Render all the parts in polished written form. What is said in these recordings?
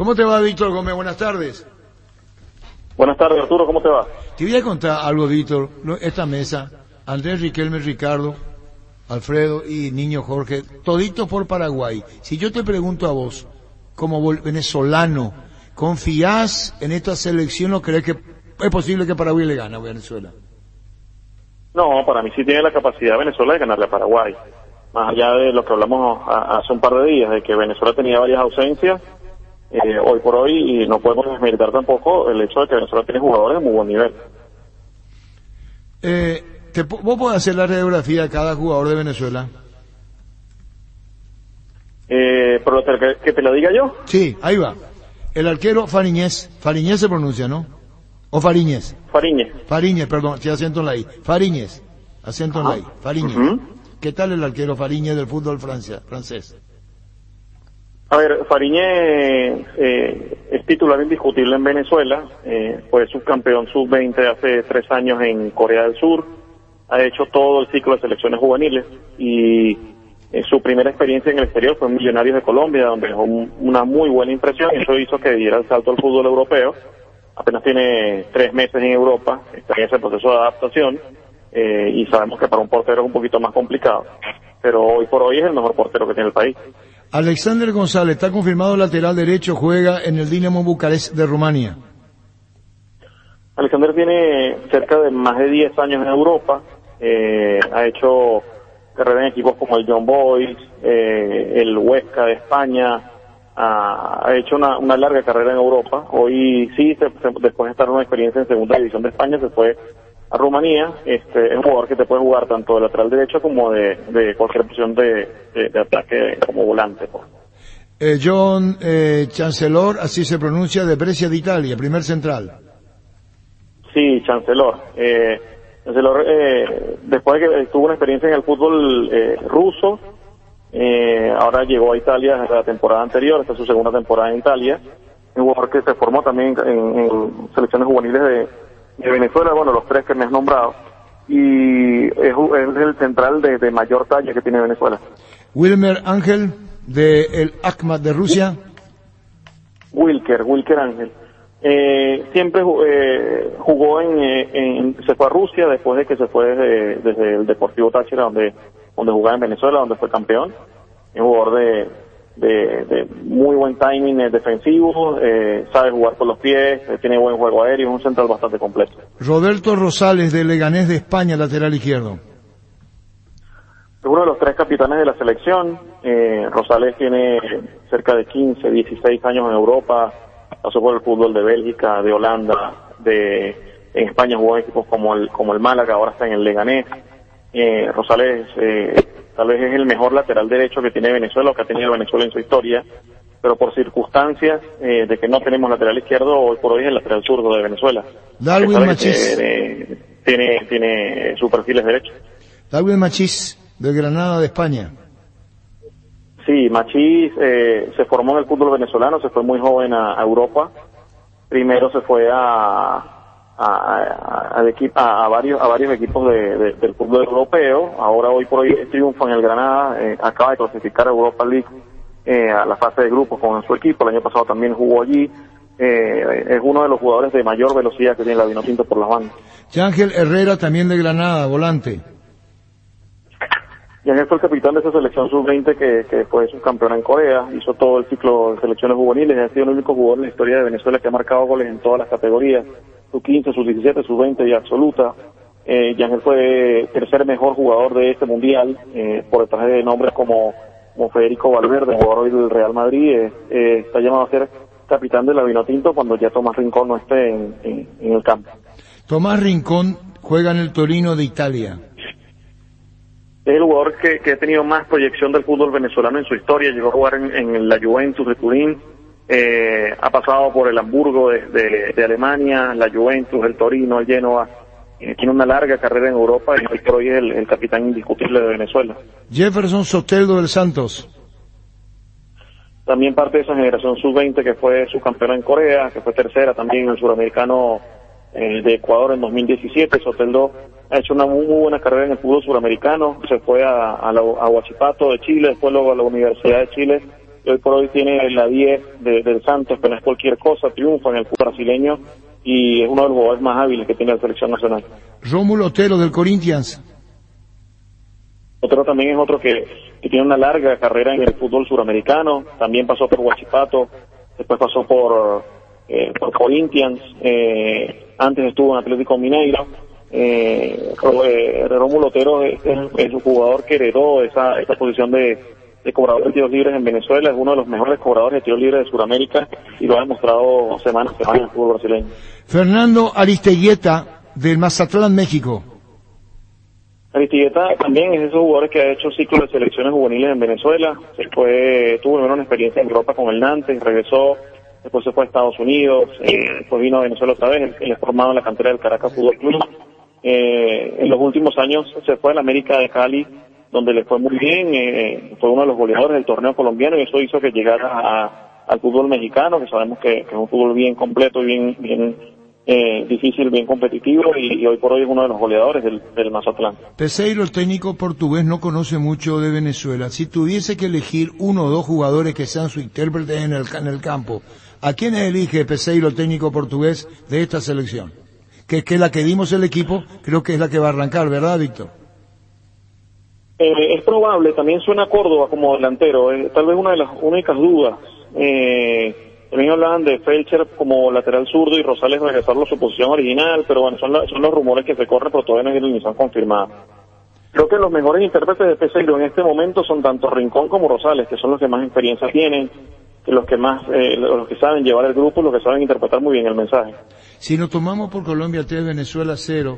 ¿Cómo te va, Víctor Gómez? Buenas tardes. Buenas tardes, Arturo, ¿cómo te va? Te voy a contar algo, Víctor. Esta mesa, Andrés, Riquelme, Ricardo, Alfredo y Niño Jorge, toditos por Paraguay. Si yo te pregunto a vos, como venezolano, ¿confías en esta selección o crees que es posible que Paraguay le gane a Venezuela? No, para mí sí tiene la capacidad Venezuela de ganarle a Paraguay. Más allá de lo que hablamos hace un par de días, de que Venezuela tenía varias ausencias, hoy por hoy, y no podemos desmeritar tampoco el hecho de que Venezuela tiene jugadores de muy buen nivel. ¿Vos podés hacer la radiografía de cada jugador de Venezuela? Pero que te lo diga yo. Sí, ahí va. El arquero Fariñez se pronuncia, ¿no? ¿O Fariñez? Fariñez, perdón, si acento en la I. Fariñez, acento en la I. Fariñez. ¿Qué tal el arquero Fariñez del fútbol francés? A ver, Fariñez es titular indiscutible en Venezuela, fue subcampeón sub-20 hace 3 años en Corea del Sur, ha hecho todo el ciclo de selecciones juveniles y su primera experiencia en el exterior fue en Millonarios de Colombia, donde dejó una muy buena impresión y eso hizo que diera el salto al fútbol europeo. Apenas tiene 3 meses en Europa, está en ese proceso de adaptación y sabemos que para un portero es un poquito más complicado, pero hoy por hoy es el mejor portero que tiene el país. Alexander González, está confirmado lateral derecho, juega en el Dinamo Bucarest de Rumania. Alexander tiene cerca de más de 10 años en Europa, ha hecho carrera en equipos como el Young Boys, el Huesca de España, ha hecho una larga carrera en Europa. Hoy sí, después de estar en una experiencia en segunda división de España, se fue a Rumanía. Es un jugador que te puede jugar tanto de lateral derecho como de cualquier posición de ataque como volante. John Chancellor, así se pronuncia, de Brescia de Italia, primer central. Sí, Chancellor. Chancellor, después de que tuvo una experiencia en el fútbol ruso, ahora llegó a Italia desde la temporada anterior, esta es su segunda temporada en Italia. Un jugador que se formó también en selecciones juveniles de Venezuela, bueno, los 3 que me has nombrado, y es el central de mayor talla que tiene Venezuela. Wilmer Ángel, de el Akhmat de Rusia. Wilker Ángel. Siempre jugó se fue a Rusia después de que se fue desde el Deportivo Táchira, donde jugaba en Venezuela, donde fue campeón. Es un jugador de muy buen timing defensivo, sabe jugar con los pies, tiene buen juego aéreo, es un central bastante completo. Roberto Rosales, de Leganés de España, lateral izquierdo. Es uno de los 3 capitanes de la selección. Rosales tiene cerca de 15, 16 años en Europa, pasó por el fútbol de Bélgica, de Holanda, en España jugó en equipos como el Málaga, ahora está en el Leganés. Rosales tal vez es el mejor lateral derecho que tiene Venezuela o que ha tenido Venezuela en su historia, pero por circunstancias de que no tenemos lateral izquierdo, hoy por hoy es el lateral zurdo de Venezuela. Darwin Machís. Tiene su perfil es derecho. Darwin Machís, de Granada de España. Sí, Machís se formó en el fútbol venezolano, se fue muy joven a Europa. Primero se fue a varios equipos del fútbol europeo. Ahora hoy por hoy triunfa en el Granada, acaba de clasificar a Europa League a la fase de grupos con su equipo. El año pasado también jugó allí. Es uno de los jugadores de mayor velocidad que tiene la Vinotinto por las bandas. Ángel Herrera, también de Granada, volante. Yangel fue el capitán de esa selección sub-20 que fue subcampeona en Corea, hizo todo el ciclo de selecciones juveniles, ha sido el único jugador en la historia de Venezuela que ha marcado goles en todas las categorías, sub-15, sub-17, sub-20 y absoluta. Yangel fue tercer mejor jugador de este mundial, por detrás de nombres como Federico Valverde, jugador hoy del Real Madrid, está llamado a ser capitán de la Vinotinto cuando ya Tomás Rincón no esté en el campo. Tomás Rincón juega en el Torino de Italia. Es el jugador que ha tenido más proyección del fútbol venezolano en su historia. Llegó a jugar en la Juventus de Turín, ha pasado por el Hamburgo de Alemania, la Juventus, el Torino, el Genoa. Tiene una larga carrera en Europa y hoy por hoy es el capitán indiscutible de Venezuela. Jefferson Soteldo del Santos. También parte de esa generación sub-20 que fue subcampeona en Corea, que fue tercera también en el suramericano de Ecuador en 2017. Soteldo ha hecho una muy buena carrera en el fútbol suramericano, se fue a Huachipato de Chile, después luego a la Universidad de Chile, y hoy por hoy tiene la 10 del Santos, pero no es cualquier cosa, triunfa en el fútbol brasileño y es uno de los jugadores más hábiles que tiene la selección nacional. Rómulo Otero del Corinthians. Otero también es otro que tiene una larga carrera en el fútbol suramericano, también pasó por Huachipato, después pasó por Corinthians, antes estuvo en Atlético Mineiro. Rómulo Otero es un jugador que heredó esa posición de cobrador de tiros libres en Venezuela, es uno de los mejores cobradores de tiros libres de Sudamérica y lo ha demostrado semana a semana en el fútbol brasileño. Fernando Aristeguieta del Mazatlán, México. Aristeguieta también es de esos jugadores que ha hecho ciclos de selecciones juveniles en Venezuela, tuvo primero una experiencia en Europa con el Nantes, regresó, después se fue a Estados Unidos, después vino a Venezuela otra vez, él es formado en la cantera del Caracas Fútbol Club. En los últimos años se fue a la América de Cali, donde le fue muy bien, fue uno de los goleadores del torneo colombiano y eso hizo que llegara al fútbol mexicano, que sabemos que es un fútbol bien completo, bien difícil, bien competitivo y hoy por hoy es uno de los goleadores del Mazatlán. Peseiro, el técnico portugués, no conoce mucho de Venezuela. Si tuviese que elegir uno o dos jugadores que sean su intérprete en el campo, ¿a quién elige Peseiro, el técnico portugués de esta selección? Que es la que dimos el equipo, creo que es la que va a arrancar, ¿verdad, Víctor? Es probable, también suena a Córdoba como delantero, tal vez una de las únicas dudas. También hablaban de Felcher como lateral zurdo y Rosales regresarlo a su posición original, pero bueno, son los rumores que se corren, pero todavía no se han confirmado. Creo que los mejores intérpretes de Peseiro en este momento son tanto Rincón como Rosales, que son los que más experiencia tienen, los que saben llevar el grupo, los que saben interpretar muy bien el mensaje. Si nos tomamos por Colombia 3, Venezuela 0,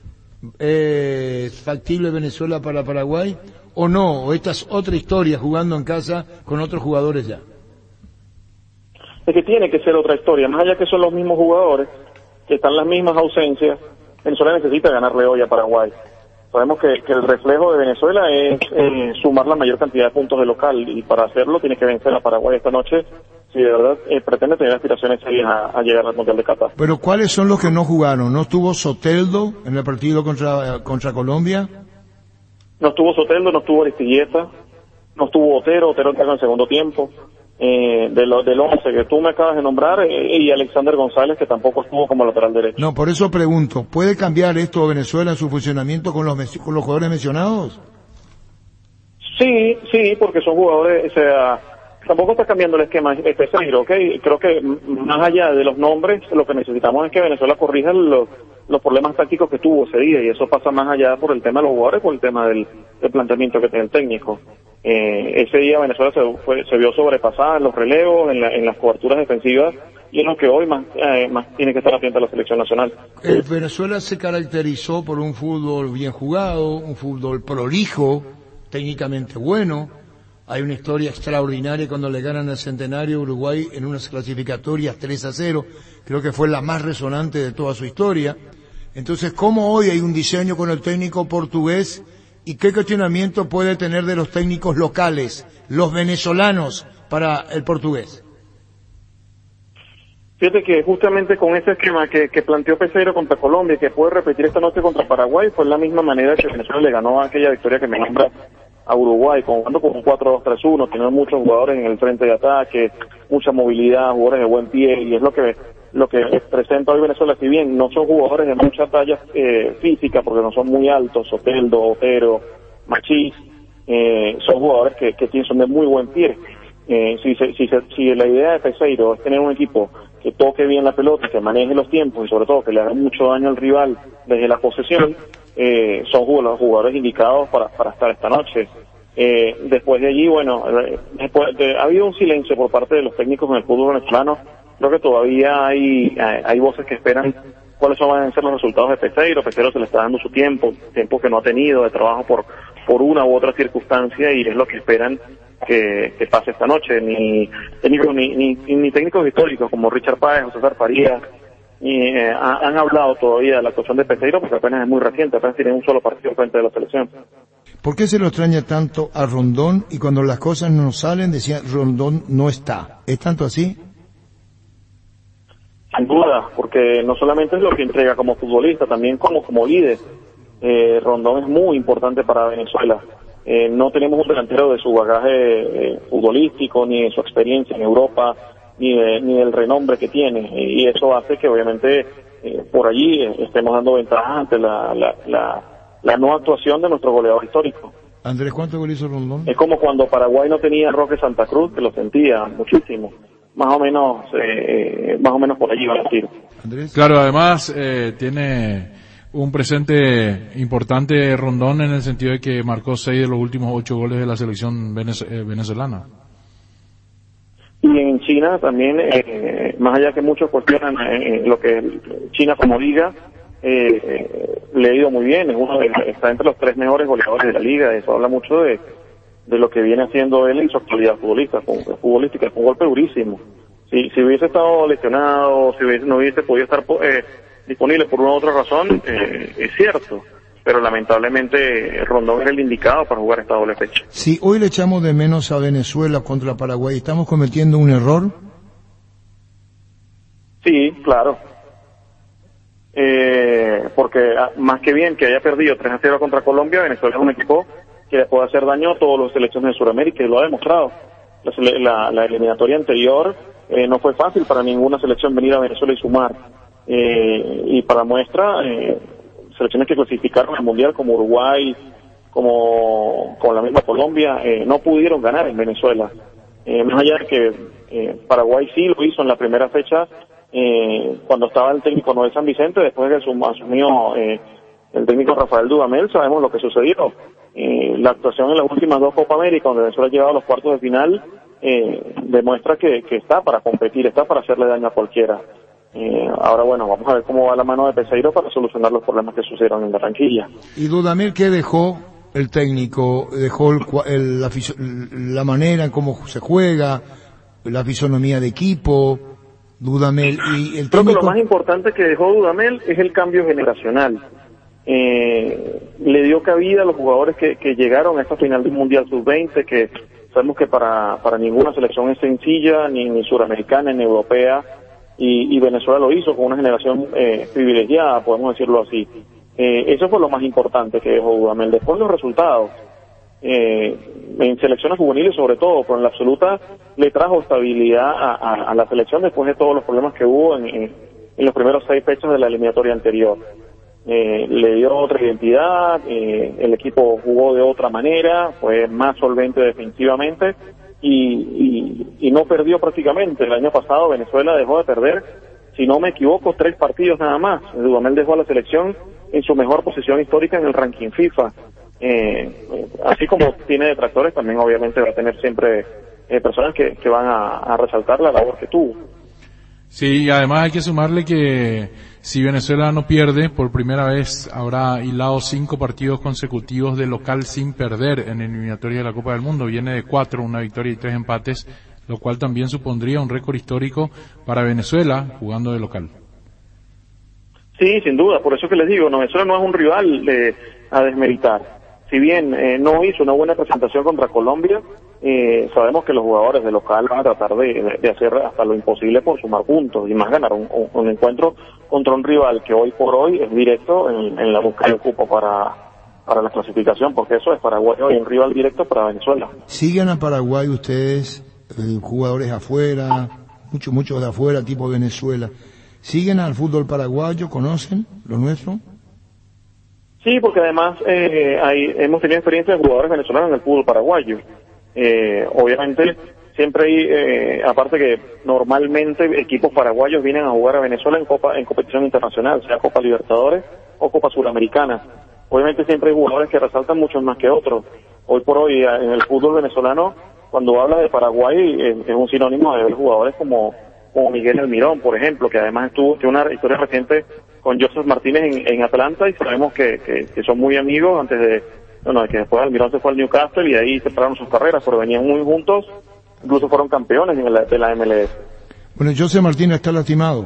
¿es factible Venezuela para Paraguay o no? ¿O esta es otra historia jugando en casa con otros jugadores ya? Es que tiene que ser otra historia, más allá que son los mismos jugadores, que están las mismas ausencias, Venezuela necesita ganarle hoy a Paraguay. Sabemos que el reflejo de Venezuela es sumar la mayor cantidad de puntos de local y para hacerlo tiene que vencer a Paraguay esta noche si de verdad pretende tener aspiraciones serias a llegar al Mundial de Qatar. Pero ¿cuáles son los que no jugaron? ¿No estuvo Soteldo en el partido contra Colombia? No estuvo Soteldo, no estuvo Aristeguieta, no estuvo Otero entró en el segundo tiempo. Del 11 que tú me acabas de nombrar y Alexander González que tampoco estuvo como lateral derecho. No, por eso pregunto, ¿puede cambiar esto Venezuela en su funcionamiento con los jugadores mencionados? Sí, porque son jugadores, o sea, tampoco está cambiando el esquema Peseiro, ¿ok? Creo que más allá de los nombres, lo que necesitamos es que Venezuela corrija los problemas tácticos que tuvo ese día, y eso pasa más allá por el tema de los jugadores, por el tema del planteamiento que tiene el técnico. Ese día Venezuela se vio sobrepasada en los relevos, en las coberturas defensivas, y es lo que hoy más tiene que estar atenta a la selección nacional. Venezuela se caracterizó por un fútbol bien jugado, un fútbol prolijo, técnicamente bueno. Hay una historia extraordinaria cuando le ganan al Centenario a Uruguay en unas clasificatorias 3-0, creo que fue la más resonante de toda su historia. Entonces, ¿cómo hoy hay un diseño con el técnico portugués y qué cuestionamiento puede tener de los técnicos locales, los venezolanos, para el portugués? Fíjate que justamente con ese esquema que planteó Peseiro contra Colombia y que puede repetir esta noche contra Paraguay, fue la misma manera que Venezuela le ganó a aquella victoria que me nombra a Uruguay, jugando con un 4-2-3-1, teniendo muchos jugadores en el frente de ataque, mucha movilidad, jugadores de buen pie, y es lo que presenta hoy Venezuela. Si bien no son jugadores de mucha talla física, porque no son muy altos, Soteldo, Otero, Machís, son jugadores que son de muy buen pie. Si la idea de Peseiro es tener un equipo que toque bien la pelota, que maneje los tiempos y sobre todo que le haga mucho daño al rival desde la posesión, son los jugadores indicados para estar esta noche. Después de allí, bueno, ha habido un silencio por parte de los técnicos en el fútbol venezolano. Creo que todavía hay voces que esperan cuáles van a ser los resultados de Peseiro. Peseiro se le está dando su tiempo que no ha tenido de trabajo por una u otra circunstancia, y es lo que esperan que pase esta noche. Ni técnicos históricos como Richard Páez o César Farías han hablado todavía de la actuación de Peseiro, porque apenas es muy reciente, apenas tiene un solo partido frente de la selección. ¿Por qué se lo extraña tanto a Rondón y cuando las cosas no salen decía Rondón no está? ¿Es tanto así? Sin duda, porque no solamente es lo que entrega como futbolista, también como líder. Rondón es muy importante para Venezuela. no tenemos un delantero de su bagaje futbolístico, ni de su experiencia en Europa, ni del renombre que tiene, y eso hace que obviamente por allí estemos dando ventajas ante la no actuación de nuestro goleador histórico. Andrés, ¿cuántos goles hizo Rondón? Es como cuando Paraguay no tenía a Roque Santa Cruz, que lo sentía muchísimo. Más o menos por allí va a decir. Andrés. Claro, además tiene un presente importante Rondón en el sentido de que marcó 6 de los últimos 8 goles de la selección venezolana. Y en China también, más allá que muchos cuestionan lo que China como liga, le ha ido muy bien, está entre los 3 mejores goleadores de la liga. Eso habla mucho de lo que viene haciendo él en su actualidad futbolística. Es un golpe durísimo. Si hubiese estado lesionado, no hubiese podido estar disponible por una u otra razón, es cierto, pero lamentablemente Rondón era el indicado para jugar esta doble fecha. Si hoy le echamos de menos a Venezuela contra Paraguay, ¿estamos cometiendo un error? Sí, claro. Porque más que bien que haya perdido 3-0 contra Colombia, Venezuela es un equipo que le puede hacer daño a todas las selecciones de Sudamérica, y lo ha demostrado. La eliminatoria anterior no fue fácil para ninguna selección venir a Venezuela y sumar. Y para muestra, selecciones que clasificaron al Mundial como Uruguay, como la misma Colombia, no pudieron ganar en Venezuela. Más allá de que Paraguay sí lo hizo en la primera fecha, cuando estaba el técnico Noel San Vicente, después de que asumió el técnico Rafael Dudamel, sabemos lo que sucedió. La actuación en las últimas 2 Copa América, donde Venezuela ha llegado a los cuartos de final, demuestra que está para competir, está para hacerle daño a cualquiera. Ahora bueno, vamos a ver cómo va la mano de Peseiro para solucionar los problemas que sucedieron en Barranquilla. ¿Y Dudamel qué dejó el técnico? ¿Dejó la manera en cómo se juega, la fisonomía de equipo? Dudamel y el técnico... Creo que lo más importante que dejó Dudamel es el cambio generacional. Le dio cabida a los jugadores que llegaron a esta final del Mundial Sub-20, que sabemos que para ninguna selección es sencilla, ni suramericana, ni europea, y Venezuela lo hizo con una generación privilegiada, podemos decirlo así. Eso fue lo más importante que dejó Dudamel. Después los resultados, en selecciones juveniles sobre todo, pero en la absoluta le trajo estabilidad a la selección después de todos los problemas que hubo en los primeros 6 fechas de la eliminatoria anterior. Le dio otra identidad, el equipo jugó de otra manera, fue más solvente defensivamente y no perdió prácticamente. El año pasado Venezuela dejó de perder, si no me equivoco, 3 partidos nada más. Dudamel dejó a la selección en su mejor posición histórica en el ranking FIFA. Así como tiene detractores, también obviamente va a tener siempre personas que van a resaltar la labor que tuvo. Sí, y además hay que sumarle que si Venezuela no pierde, por primera vez habrá hilado 5 partidos consecutivos de local sin perder en eliminatoria de la Copa del Mundo. Viene de 4, una victoria y 3 empates, lo cual también supondría un récord histórico para Venezuela jugando de local. Sí, sin duda, por eso que les digo, Venezuela no es un rival a desmeritar. Si bien no hizo una buena presentación contra Colombia, sabemos que los jugadores de local van a tratar de hacer hasta lo imposible por sumar puntos y más ganar un encuentro contra un rival que hoy por hoy es directo en la búsqueda de cupo para la clasificación, porque eso es Paraguay hoy un rival directo para Venezuela. ¿Siguen a Paraguay ustedes, jugadores afuera, muchos de afuera, tipo Venezuela? ¿Siguen al fútbol paraguayo? ¿Conocen lo nuestro? Sí, porque además hemos tenido experiencia de jugadores venezolanos en el fútbol paraguayo. Obviamente siempre hay, aparte que normalmente equipos paraguayos vienen a jugar a Venezuela en competición internacional, sea Copa Libertadores o Copa Suramericana. Obviamente siempre hay jugadores que resaltan mucho más que otros. Hoy por hoy en el fútbol venezolano, cuando habla de Paraguay, es un sinónimo de ver jugadores como Miguel Almirón, por ejemplo, que además tiene una historia reciente con Joseph Martínez en Atlanta, y sabemos que son muy amigos antes de que después Almirón se fue al Newcastle y de ahí separaron sus carreras, pero venían muy juntos, incluso fueron campeones de la MLS. Bueno, Joseph Martínez está lastimado.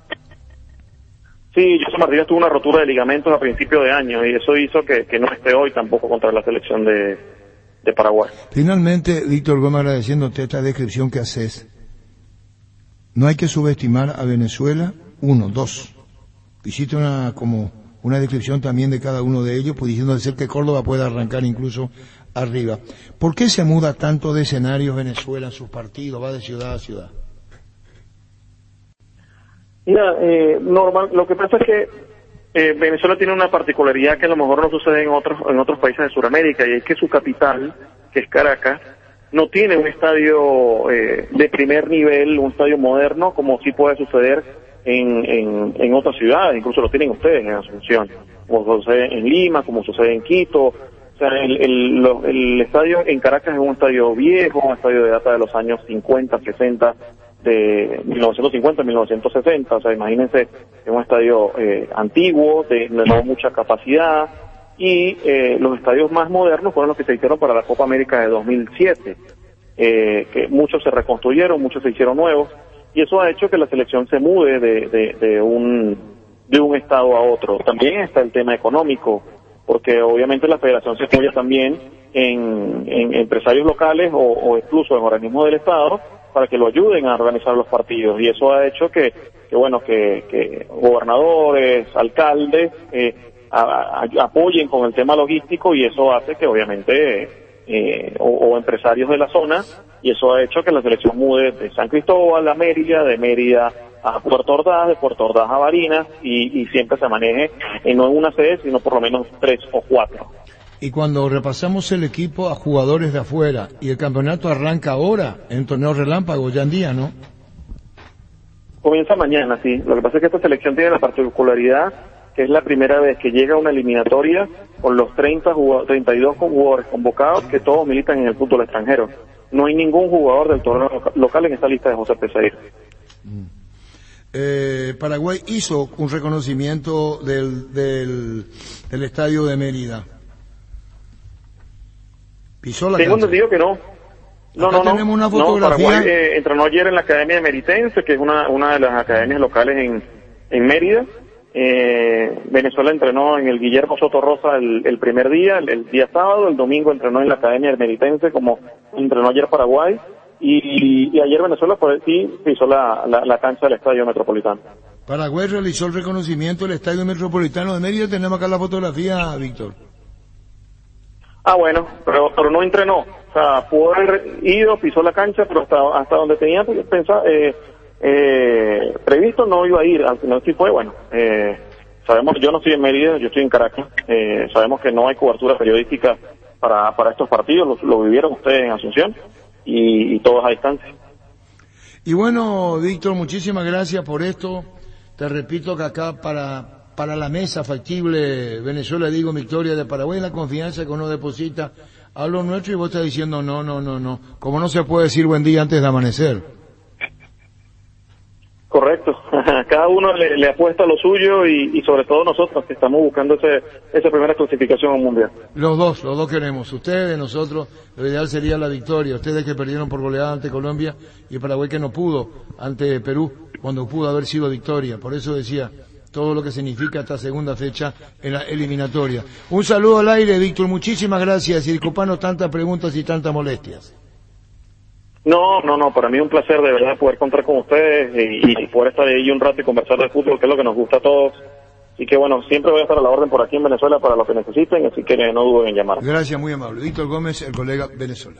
Sí, Joseph Martínez tuvo una rotura de ligamentos a principio de año y eso hizo que no esté hoy tampoco contra la selección de Paraguay. Finalmente, Víctor Gómez, agradeciéndote esta descripción que haces. No hay que subestimar a Venezuela. 1, 2. Hiciste una descripción también de cada uno de ellos, pudiendo decir que Córdoba puede arrancar incluso arriba. ¿Por qué se muda tanto de escenarios Venezuela en sus partidos? Va de ciudad a ciudad. Mira, normal, lo que pasa es que Venezuela tiene una particularidad que a lo mejor no sucede en otros países de Sudamérica, y es que su capital, que es Caracas, no tiene un estadio de primer nivel, un estadio moderno, como sí puede suceder en otras ciudades, incluso lo tienen ustedes en Asunción, como sucede en Lima, como sucede en Quito. O sea, el estadio en Caracas es un estadio viejo, un estadio de data de los años 50, 60, de 1950, 1960, o sea, imagínense, es un estadio antiguo, de no mucha capacidad, y los estadios más modernos fueron los que se hicieron para la Copa América de 2007, que muchos se reconstruyeron, muchos se hicieron nuevos, y eso ha hecho que la selección se mude de un estado a otro. También está el tema económico, porque obviamente la federación se apoya también en empresarios locales o incluso en organismos del Estado para que lo ayuden a organizar los partidos, y eso ha hecho que gobernadores, alcaldes apoyen con el tema logístico, y eso hace que obviamente o empresarios de la zona, y eso ha hecho que la selección mude de San Cristóbal a Mérida, de Mérida a Puerto Ordaz, de Puerto Ordaz a Barinas, y siempre se maneje no en una sede, sino por lo menos 3 o 4. Y cuando repasamos el equipo a jugadores de afuera, y el campeonato arranca ahora, en torneo relámpago, ya en día, ¿no? Comienza mañana, sí. Lo que pasa es que esta selección tiene la particularidad que es la primera vez que llega a una eliminatoria con los 32 jugadores convocados, que todos militan en el fútbol extranjero. No hay ningún jugador del torneo local en esta lista de José Peseiro. Paraguay hizo un reconocimiento del estadio de Mérida. Pisó la Tengo cancha. entendido que no. No. Tenemos una fotografía. Paraguay entrenó ayer en la Academia Meritense, que es una de las academias locales en Mérida. Venezuela entrenó en el Guillermo Soto Rosa el primer día, el día sábado. El domingo entrenó en la Academia Meritense, como entrenó ayer Paraguay. Y ayer Venezuela sí pisó la cancha del Estadio Metropolitano. Paraguay realizó el reconocimiento del Estadio Metropolitano de Mérida. Tenemos acá la fotografía, Víctor. Bueno, pero no entrenó. O sea, pudo haber ido, pisó la cancha, pero hasta donde tenía pensado, previsto no iba a ir. Al final sí fue, bueno. Sabemos, yo no estoy en Mérida, yo estoy en Caracas. Sabemos que no hay cobertura periodística para estos partidos, lo vivieron ustedes en Asunción, y todos a distancia. Y bueno, Víctor, muchísimas gracias por esto. Te repito que acá para la mesa factible Venezuela, digo victoria de Paraguay, la confianza que uno deposita a lo nuestro, y vos estás diciendo no. Como no se puede decir buen día antes de amanecer. Correcto. Cada uno le apuesta a lo suyo, y sobre todo nosotros que estamos buscando esa primera clasificación al mundial. Los dos queremos. Ustedes, nosotros, lo ideal sería la victoria. Ustedes que perdieron por goleada ante Colombia, y Paraguay que no pudo ante Perú, cuando pudo haber sido victoria. Por eso decía todo lo que significa esta segunda fecha en la eliminatoria. Un saludo al aire, Víctor. Muchísimas gracias, y disculpanos tantas preguntas y tantas molestias. No, para mí es un placer de verdad poder contar con ustedes y poder estar ahí un rato y conversar de fútbol, que es lo que nos gusta a todos. Y que bueno, siempre voy a estar a la orden por aquí en Venezuela para lo que necesiten, así que no duden en llamar. Gracias, muy amable. Víctor Gómez, el colega Venezuela.